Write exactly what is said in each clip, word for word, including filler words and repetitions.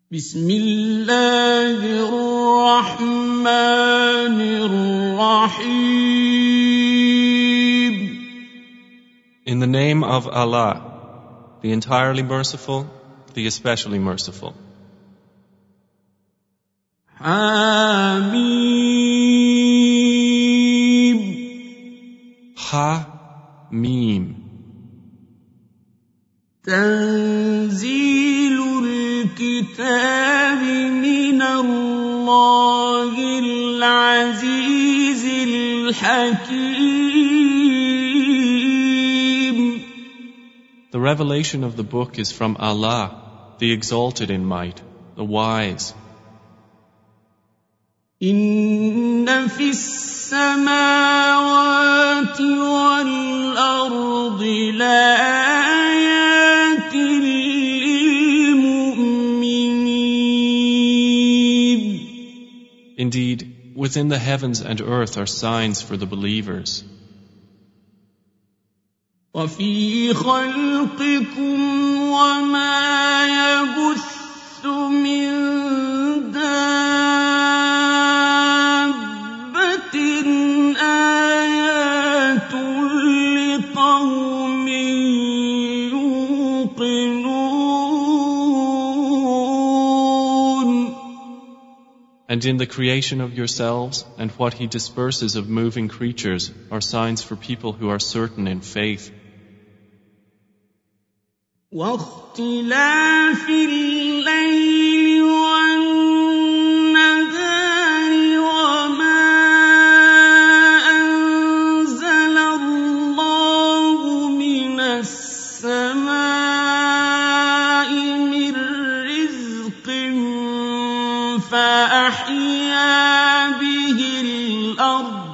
بسم الله الرحمن الرحيم. In the name of Allah, the entirely merciful, the especially merciful. حميم. Ha-Mim. تنزيل الكتاب من الله العزيز الحكيم. The revelation of the book is from Allah, the exalted in might, the wise. إن في السماوات والأرض لآيات للمؤمنين. Indeed, within the heavens and earth are signs for the believers. وفي خلقكم وما يبث من And in the creation of yourselves and what He disperses of moving creatures are signs for people who are certain in faith. واختلاف الليل والنهار وما أنزل الله من السماء من رزق فأحيا به الأرض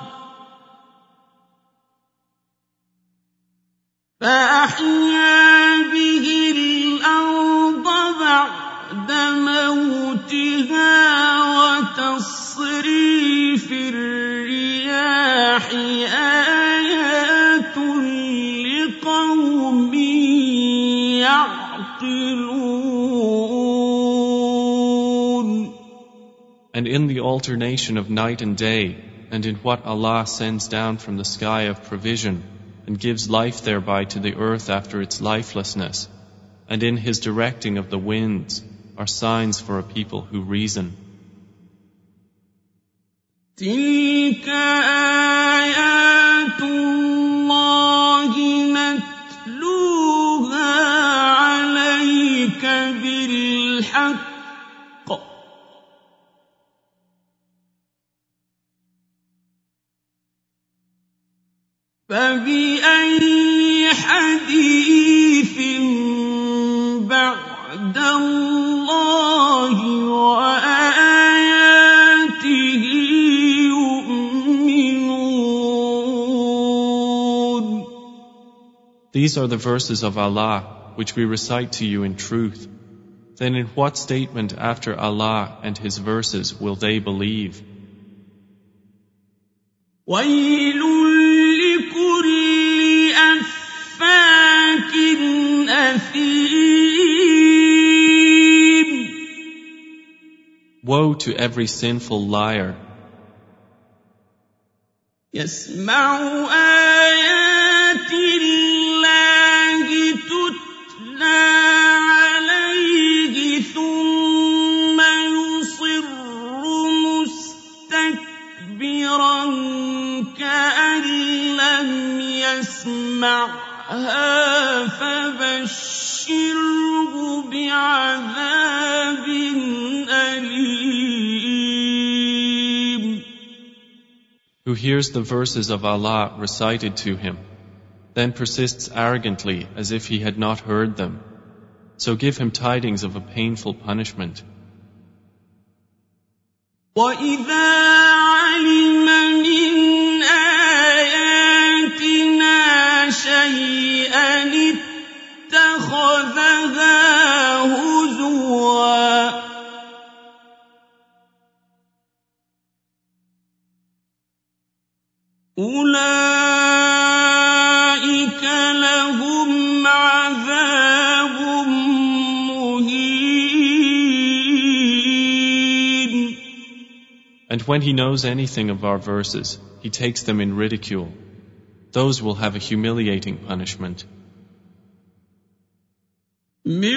فأحيا به الأرض بعد موتها وتصريف الرياح آيات لقوم يعقلون. And in the alternation of night and day, and in what Allah sends down from the sky of provision, and gives life thereby to the earth after its lifelessness, and in His directing of the winds, are signs for a people who reason. تلك آيات الله نتلوها عليك بالحق فبأي حديث بعد الله وآياته يؤمنون. These are the verses of Allah which we recite to you in truth. Then in what statement after Allah and His verses will they believe? ويل لكل أفاك أثيم. Woe to every sinful liar. يسمع آيات الله تتلى عليه ثم يصر مستكبرا كأن لم يسمعها فبشره بعذاب أليم. Who hears the verses of Allah recited to him, then persists arrogantly as if he had not heard them. So give him tidings of a painful punishment. وَإِذَا عَلِمَ مِنْ آيَاتِنَا شَيْئًا اتَّخَذَهَا هُزُوًا. أُولَئِكَ لَهُمْ عَذَابٌ مُهِينٌ. And when he knows anything of our verses, he takes them in ridicule. Those will have a humiliating punishment. من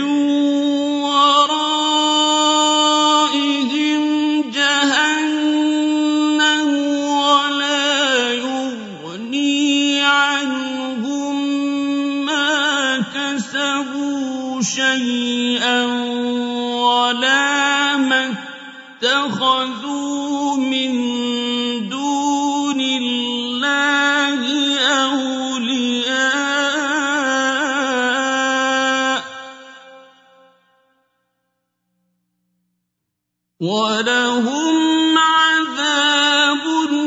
ورائهم جهنم ولا يغني عنهم ما كسبوا شيئا ولا ما اتخذوا من دون الله أولياء ولهم عذاب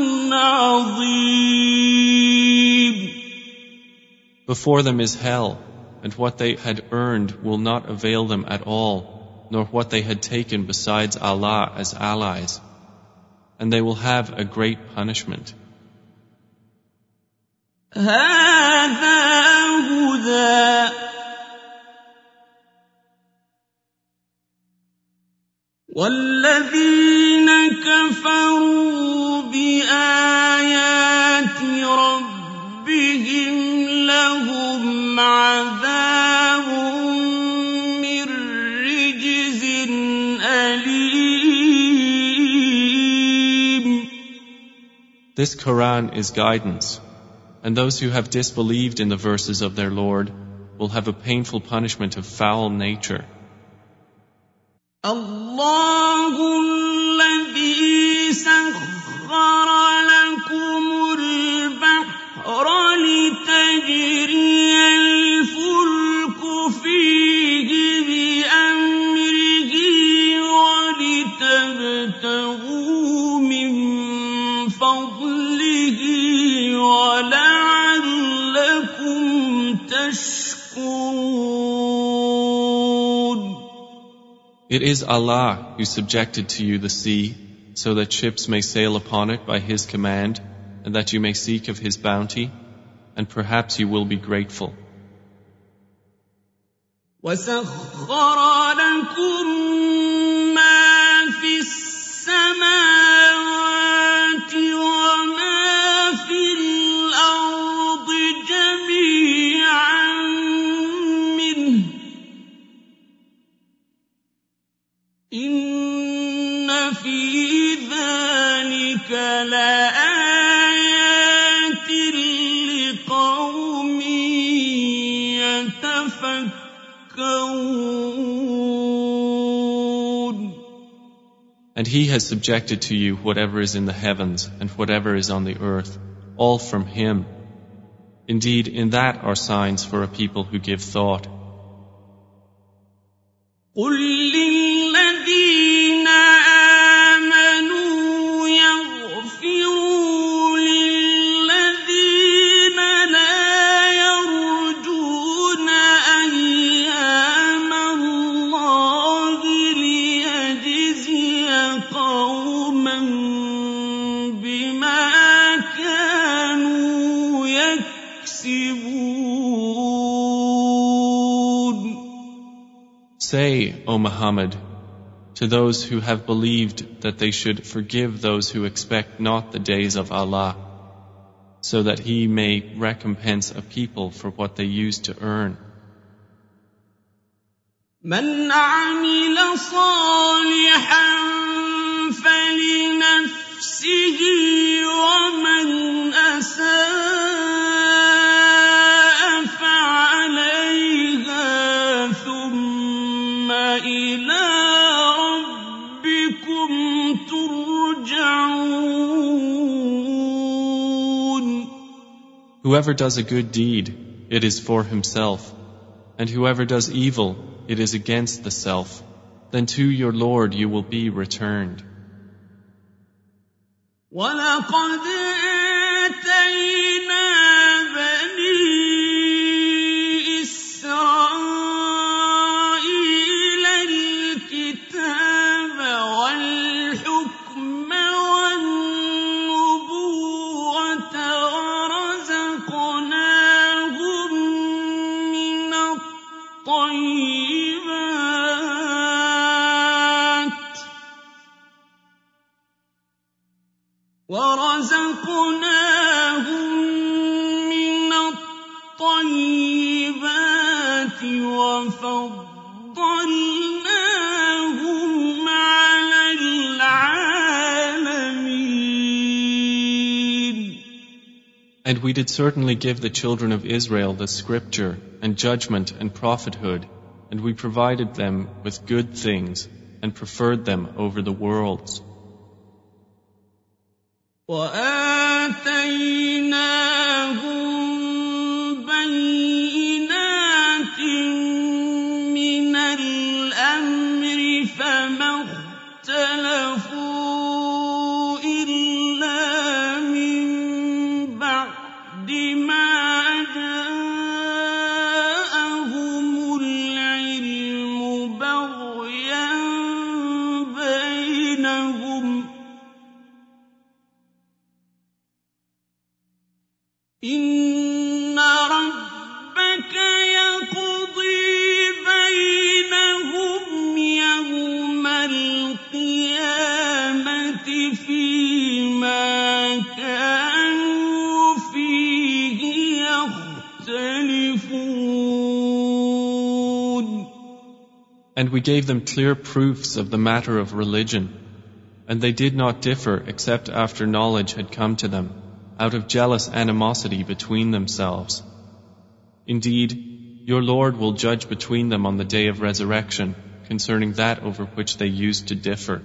عظيم. Before them is hell, and what they had earned will not avail them at all, nor what they had taken besides Allah as allies, and they will have a great punishment. هذا هدى والذين كفروا بآيات ربهم لهم عذاب من رجز أليم. This Quran is guidance, and those who have disbelieved in the verses of their Lord will have a painful punishment of foul nature. الله الذي سخر لكم البحر لتجري الفلك فيه بأمره ولتبتغوا من فضله ولعلكم تشكرون. It is Allah who subjected to you the sea, so that ships may sail upon it by His command, and that you may seek of His bounty, and perhaps you will be grateful. وَسَخَّرَ لَكُم مَّا فِي السَّمَاوَاتِ وَمَا فِي الْأَرْضِ جَمِيعًا مِّنْهُ ۚ إِنَّ فِي ذَلِكَ لَآيَاتٍ لِّقَوْمٍ يَتَفَكَّرُونَ. And He has subjected to you whatever is in the heavens and whatever is on the earth, all from Him. Indeed, in that are signs for a people who give thought. قُل لِّلَّذِينَ آمَنُوا يَغْفِرُوا لِلَّذِينَ لَا يَرْجُونَ أَيَّامَ اللَّهِ لِيَجْزِيَ قَوْمًا بِمَا كَانُوا يَكْسِبُونَ. Say, O Muhammad, to those who have believed that they should forgive those who expect not the days of Allah, so that He may recompense a people for what they used to earn. مَنْ عَمِلَ صَالِحًا فَلِنَفْسِهِ وَمَنْ أَسَاءَ فَعَلَيْهَا ثُمَّ إِلَىٰ رَبِّكُمْ تُرْجَعُونَ. Whoever does a good deed, it is for himself, and whoever does evil, it is against the self. Then to your Lord you will be returned. وَلَقَدْ آتَيْنَا بَنِي إِسْرَائِيلَ الْكِتَابَ وَالْحُكْمَ وَالنُّبُوَّةَ وَرَزَقْنَاهُم مِّنَ الطَّيِّبَاتِ وَرَزَقْنَاهُم مِّنَ الطَّيِّبَاتِ وَفَضَّلْنَاهُمْ عَلَى الْعَالَمِينَ. And we did certainly give the children of Israel the scripture and judgment and prophethood, and we provided them with good things and preferred them over the worlds. وَآتَيْنَاهُم بَيِّنَاتٍ مِّنَ الْأَمْرِ فَمَا اخْتَلَفُوا إِلَّا مِن بَعْدِ مَا جَاءَهُمُ الْعِلْمُ بَغْيًا بَيْنَهُمْ ۚ إِنَّ رَبَّكَ يَقْضِي بَيْنَهُمْ يَوْمَ الْقِيَامَةِ فِيمَا كَانُوا فِيهِ يَخْتَلِفُونَ. And we gave them clear proofs of the matter of religion, and they did not differ except after knowledge had come to them, out of jealous animosity between themselves. Indeed, your Lord will judge between them on the day of resurrection concerning that over which they used to differ.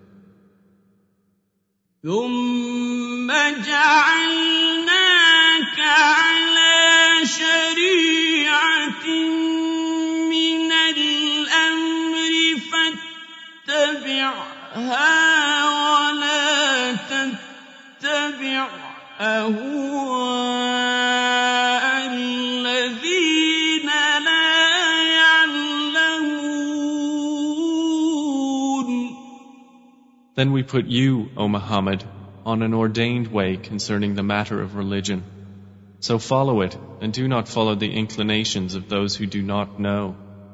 ثُمَّ جَعَلْنَاكَ عَلَىٰ شَرِيعَةٍ مِّنَ الْأَمْرِ فَاتَّبِعْهَا وَلَا تَتَّبِعْ أَهْوَاءَ الَّذِينَ لَا يَعْلَمُونَ. Then we put you, O Muhammad, on an ordained way concerning the matter of religion. So follow it, and do not follow the inclinations of those who do not know.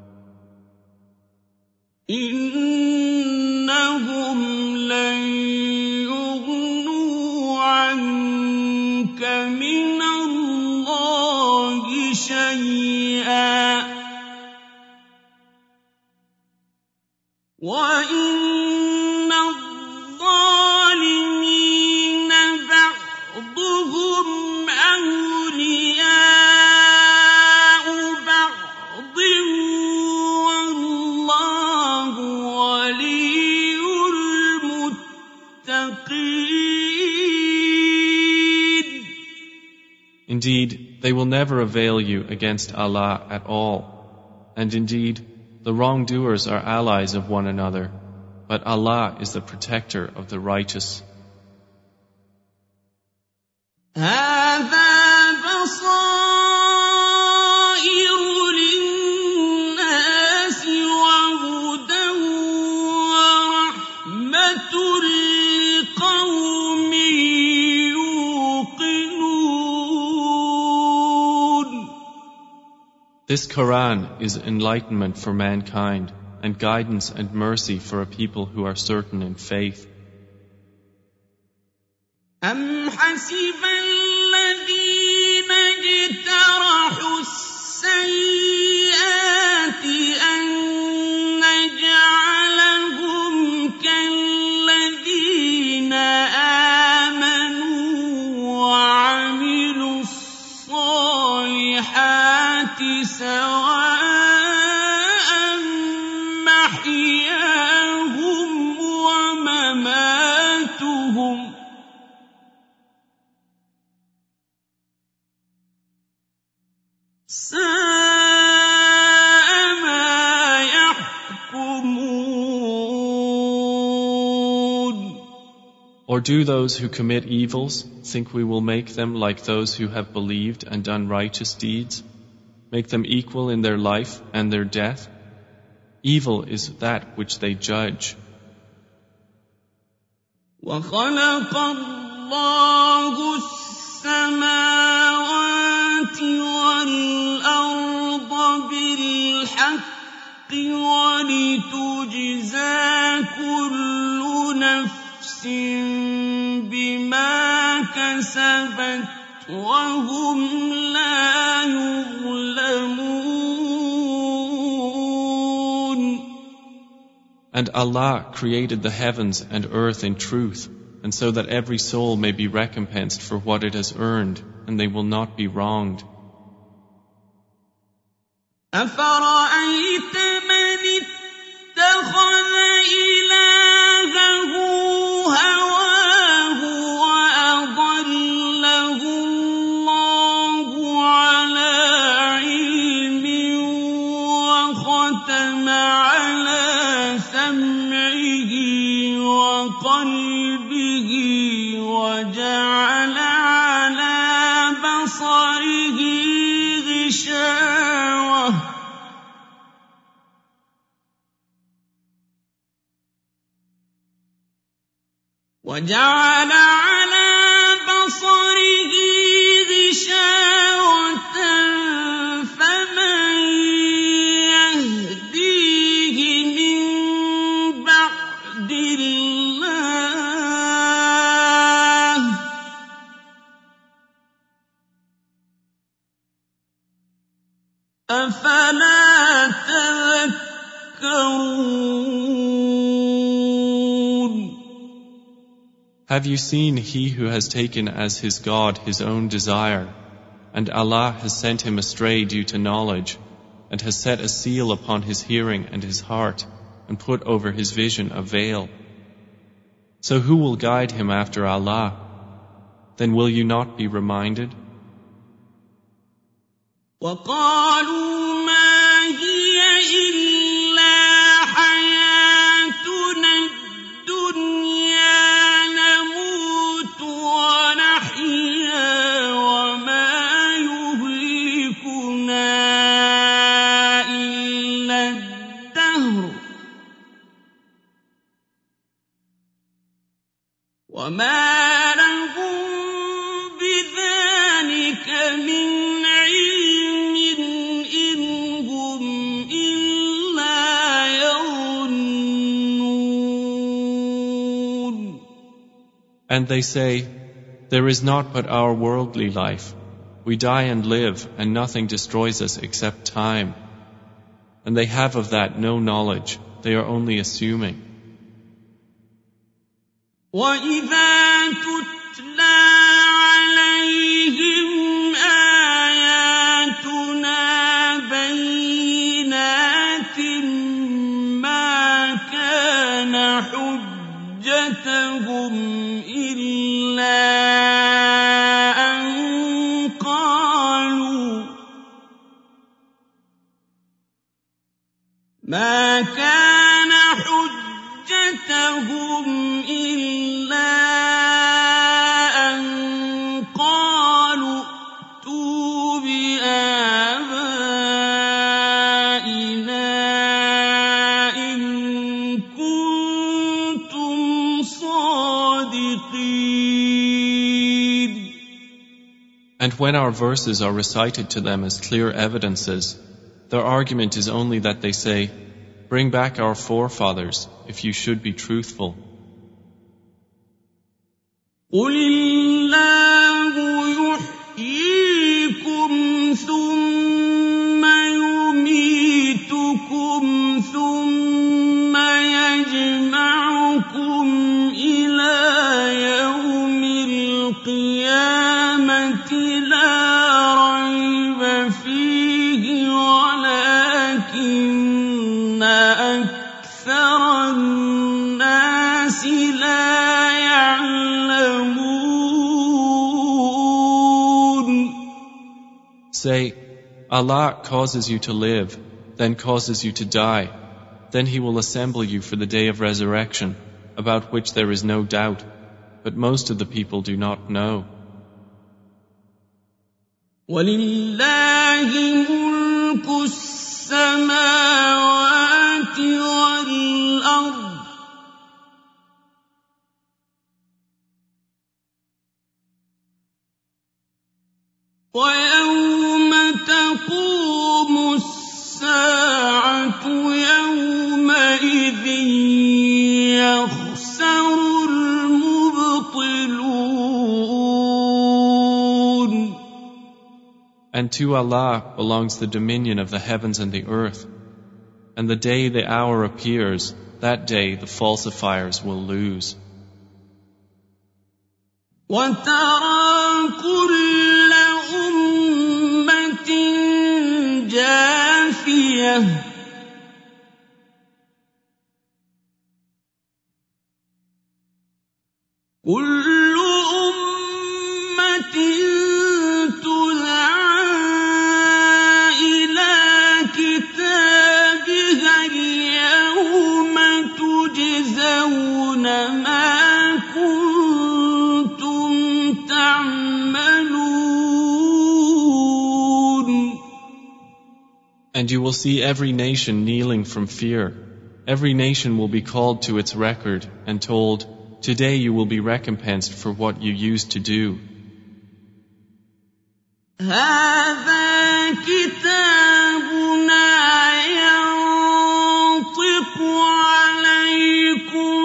إِنَّهُمْ لَن يُغْنُوا عَنكَ مِنَ اللَّهِ شَيْئًا ۚ وَإِنَّ الظَّالِمِينَ بَعْضُهُمْ أَوْلِيَاءُ بَعْضٍ وَاللَّهُ وَلِيُّ الْمُتَّقِينَ. Indeed, they will never avail you against Allah at all. And indeed, the wrongdoers are allies of one another, but Allah is the protector of the righteous. هَٰذَا بَصَائِرُ لِلنَّاسِ وَهُدًى وَرَحْمَةٌ لِّقَوْمٍ يُوقِنُونَ. This Quran is enlightenment for mankind and guidance and mercy for a people who are certain in faith. أَمْ حَسِبَ الَّذِينَ اجْتَرَحُوا السَّيِّئَاتِ أَن نَّجْعَلَهُمْ كَالَّذِينَ آمَنُوا وَعَمِلُوا الصَّالِحَاتِ سَوَاءً مَّحْيَاهُمْ وَمَمَاتُهُمْ ۚ سَاءَ مَا يَحْكُمُونَ. Or do those who commit evils think we will make them like those who have believed and done righteous deeds? Make them equal in their life and their death? Evil is that which they judge. وَخَلَقَ اللَّهُ السَّمَاوَاتِ وَالْأَرْضَ بِالْحَقِّ وَلِتُجْزَىٰ كُلُّ نَفْسٍ بِمَا كسبت وهم لا يظلمون. And Allah created the heavens and earth in truth, and so that every soul may be recompensed for what it has earned, and they will not be wronged. أفرأيت من اتخذ إلهه هواه وأضله الله على علم وختم على سمعه وقلبه وجعل على بصره غشاوة وجعل على بصره غشاوة فمن يهديه من بعد الله أفلا تذكرون. Have you seen he who has taken as his God his own desire, and Allah has sent him astray due to knowledge, and has set a seal upon his hearing and his heart, and put over his vision a veil? So who will guide him after Allah? Then will you not be reminded? وقالوا ما هي إلا حياتنا الدنيا نموت ونحيا وما يهلكنا إلا الدهر وما لهم بذلك من علم إن هم إلا يظنون. And they say, there is not but our worldly life. We die and live, and nothing destroys us except time. And they have of that no knowledge. They are only assuming. وَإِذَا تُتْلَى عَلَيْهِمْ آيَاتُنَا بَيِّنَاتٍ مَا كَانَ حُجَّتَهُمْ إِلَّا أَن قَالُوا مَا كَانَ حُجَّتَهُمْ إِلَّا أَن قَالُوا ائْتُوا بِآبَائِنَا إِن كُنتُمْ صَادِقِينَ. And when our verses are recited to them as clear evidences, their argument is only that they say, bring back our forefathers, if you should be truthful. قُلِ اللَّهُ يُحْيِيكُمْ ثُمَّ يُمِيتُكُمْ ثُمَّ يَجْمَعُكُمْ إِلَى يَوْمِ الْقِيَامَةِ لَا رَيْبَ فِيهِ وَلَكِنَّ أَكْثَرَ النَّاسِ لَا يَعْلَمُونَ. Say, Allah causes you to live, then causes you to die. Then He will assemble you for the day of resurrection, about which there is no doubt, but most of the people do not know. وَلِلَّهِ مُلْكُ السَّمَاوَاتِ وَالْأَرْضِ وَيَوْمَ تَقُومُ السَّاعَةُ يَوْمَئِذٍ يَخْسَرُ الْمُبْطِلُونَ. And to Allah belongs the dominion of the heavens and the earth. And the day the hour appears, that day the falsifiers will lose. وَتَرَى كُلَّ أُمَّةٍ جَاثِيَةً كُلُّ أُمَّةٍ تُدْعَىٰ إِلَىٰ كِتَابِهَا الْيَوْمَ تُجْزَوْنَ مَا كُنتُمْ تَعْمَلُونَ. And you will see every nation kneeling from fear. Every nation will be called to its record and told, "Today you will be recompensed for what you used to do." هَٰذَا كِتَابُنَا يَنطِقُ عَلَيْكُم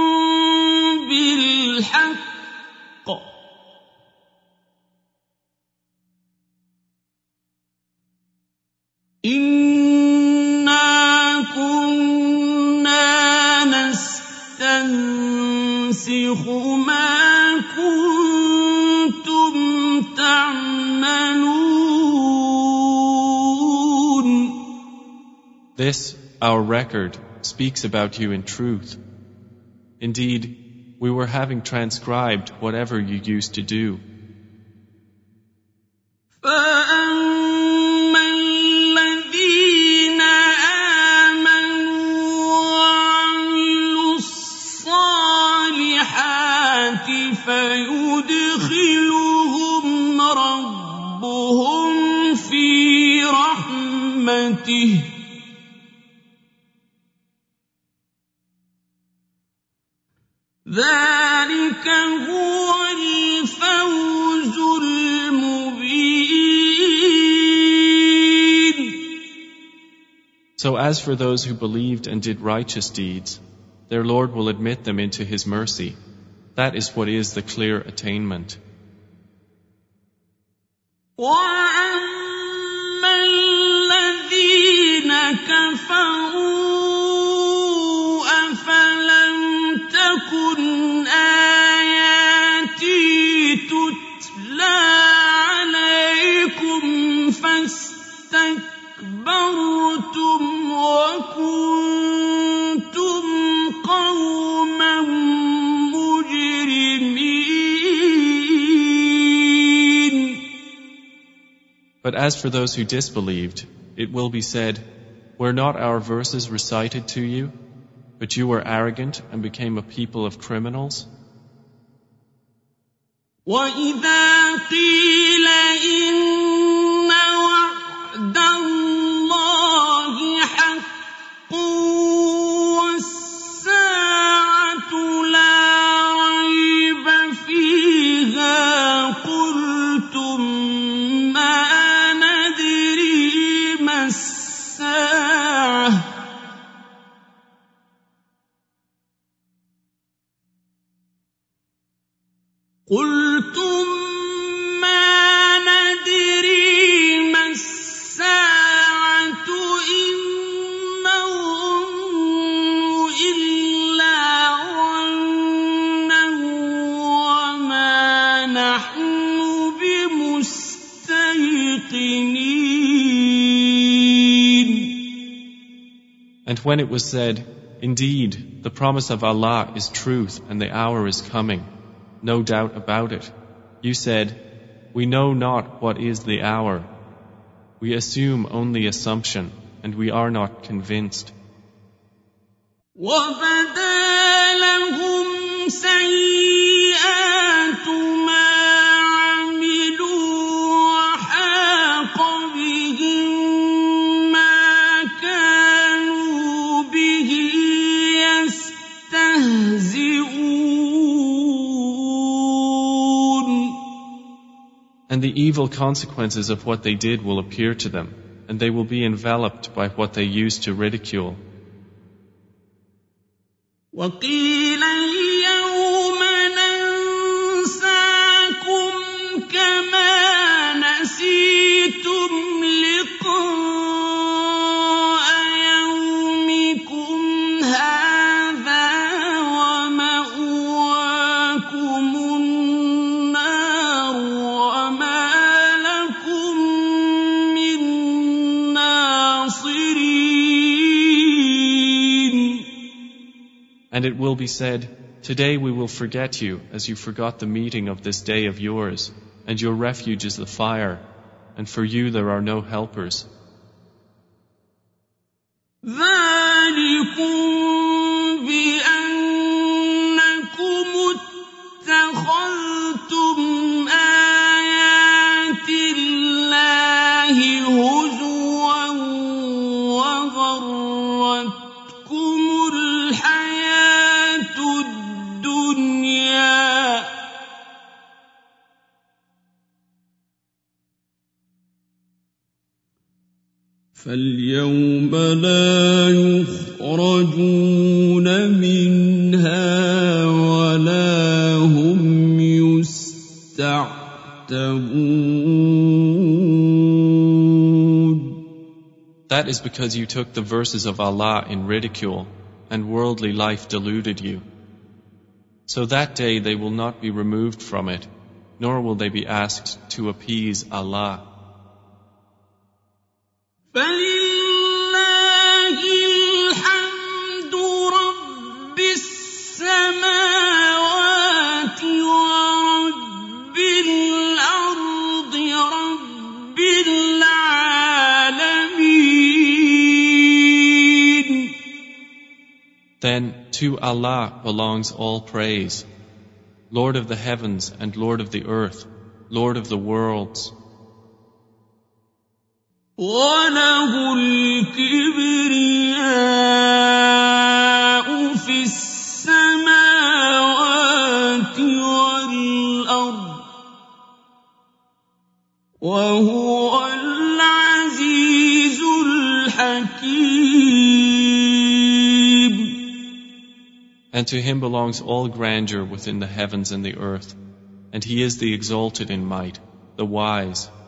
بِالْحَقِّ إِنَّا كُنَّا نَسْتَنسِخُ مَا كُنتُمْ تَعْمَلُونَ. This, our record, speaks about you in truth. Indeed, we were having transcribed whatever you used to do. فَأَمَّا الَّذِينَ آمَنُوا وَعَمِلُوا الصَّالِحَاتِ فَيُدْخِلُهُمْ رَبُّهُمْ فِي رَحْمَتِهِ ذَلِكَ هُوَ الْفَوْزُ الْمُبِينُ. So as for those who believed and did righteous deeds, their Lord will admit them into His mercy. That is what is the clear attainment. وَأَمَّا الَّذِينَ كَفَرُوا أَفَلَمْ تَكُنْ آيَاتِي تُتْلَىٰ عَلَيْكُمْ فَاسْتَكْبَرْتُمْ وَكُنتُمْ قَوْمًا مُجْرِمِينَ. But as for those who disbelieved, it will be said, "Were not our verses recited to you? But you were arrogant and became a people of criminals." وَإِذَا قِيلَ إِنَّ وَعْدَ اللَّهِ حَقٌّ وَالسَّاعَةُ لَا رَيْبَ فِيهَا قُلْتُم مَّا نَدْرِي مَا السَّاعَةُ قُلْتُم مَّا نَدْرِي مَا السَّاعَةُ إِن نَّظُنُّ إِلَّا ظَنًّا وَمَا نَحْنُ بِمُسْتَيْقِنِينَ. And when it was said, "Indeed, the promise of Allah is truth and the hour is coming, no doubt about it," you said, "We know not what is the hour. We assume only assumption, and we are not convinced." وَبَدَا لَهُمْ سَيِّئَاتُ مَا عَمِلُوا وَحَاقَ بِهِم مَّا كَانُوا بِهِ يَسْتَهْزِئُونَ. And the evil consequences of what they did will appear to them, and they will be enveloped by what they used to ridicule. وَقِيلَ الْيَوْمَ نَنسَاكُمْ كَمَا نَسِيتُمْ And it will be said, today we will forget you as you forgot the meeting of this day of yours, and your refuge is the fire, and for you there are no helpers. ذلكم بأنكم اتخذتم آيات الله هزوا وغرتكم الحياة الدنيا فاليوم لا يخرجون منها ولا هم يستعتبون. That is because you took the verses of Allah in ridicule, and worldly life deluded you. So that day they will not be removed from it, nor will they be asked to appease Allah. فلله الحمد رب السماوات ورب الأرض رب العالمين. Then to Allah belongs all praise, Lord of the heavens and Lord of the earth, Lord of the worlds. وله الكبرياء في السماوات والأرض وهو العزيز الحكيم. And to him belongs all grandeur within the heavens and the earth, and he is the exalted in might, the wise.